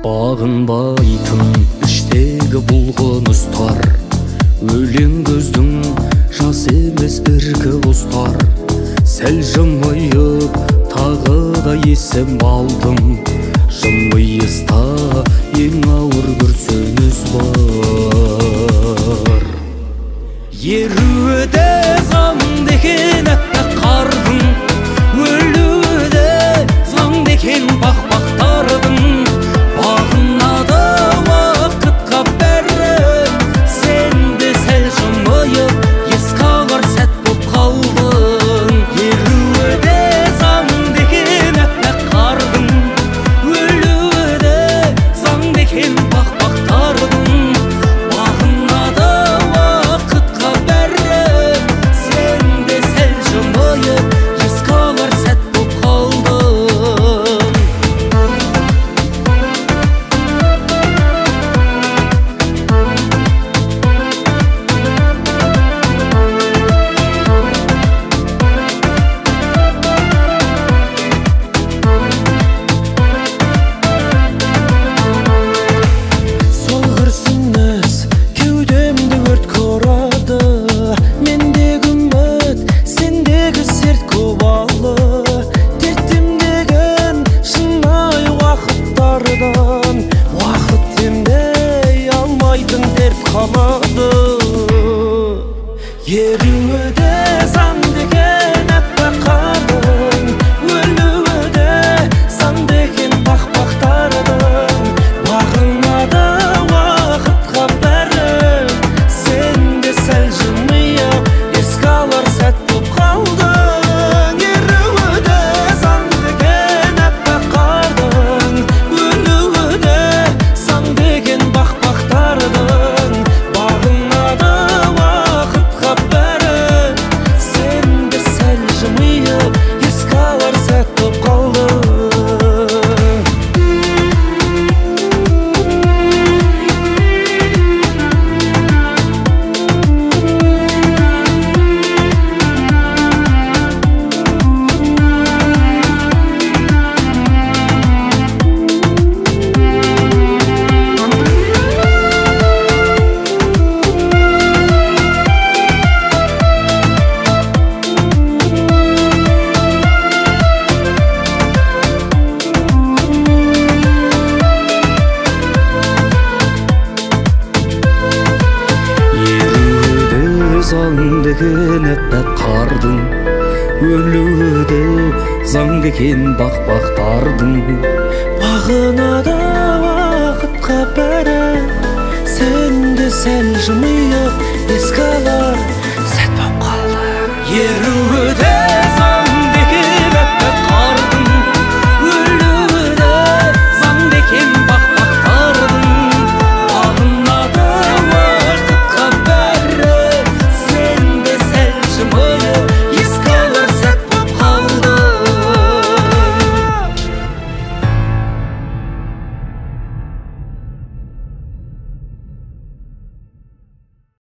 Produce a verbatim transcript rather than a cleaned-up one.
Бағынбайтын іштегі бұлғыныстар, өлең көздің жас емес іркі ұстар. Сәл жымиып тағы да есім алдым, жымиыста ең ауыр күрсініс бар. Еруі де заң деген әппақ қардың, өлуі де заң деген бақ-бақтардың. Бағынады уақытқа бәрі, сен де сәл жымиып еске алар сәт боп қалдың. Еруі де заң деген әппақ қардың, өлуі де заң деген бақ-бақтардың. Бағынады уақытқа бәрі, сен де сәл жымиып еске алар сәт боп қалдың. Сол күрсініс кеудемді өртке ұрады, мендегі үміт, сендегі серт көп алы. Дерттім деген шынайы уақыттардан, уақыт демдей алмайтын дерт қалады. Еруі де заң деген әппақ қардың, өлуі де заң деген бақ-бақтардың. Бағынады уақытқа бәрі, сен де сәл жымиып еске алар сәт боп қалдың. Еруі де заң деген әппақ қардың, өлуі де заң деген бақ-бақтардың. Бағынады уақытқа бәрі, сен де сәл жымиып еске алар сәт боп қалдың. Заң деген әппақ қардың, өлуі де заң деген бақ-бақтардың. Бағынады уақытқа бәрі, сен де сәл жымиып еске алар сәт боп қалды. Еруі